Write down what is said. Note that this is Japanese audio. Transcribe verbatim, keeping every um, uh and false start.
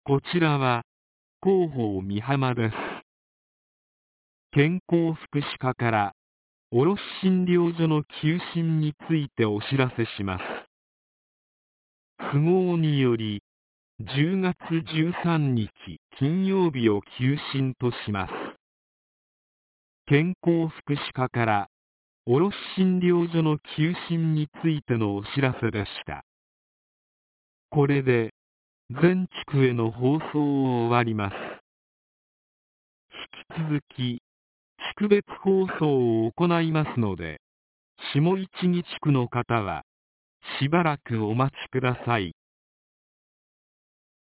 こちらは広報美浜です。健康福祉課から卸診療所の休診についてお知らせします。都合によりじゅうがつじゅうさんにち金曜日を休診とします。健康福祉課から卸診療所の休診についてのお知らせでした。これで全地区への放送を終わります。引き続き地区別放送を行いますので、下市木地区の方はしばらくお待ちください。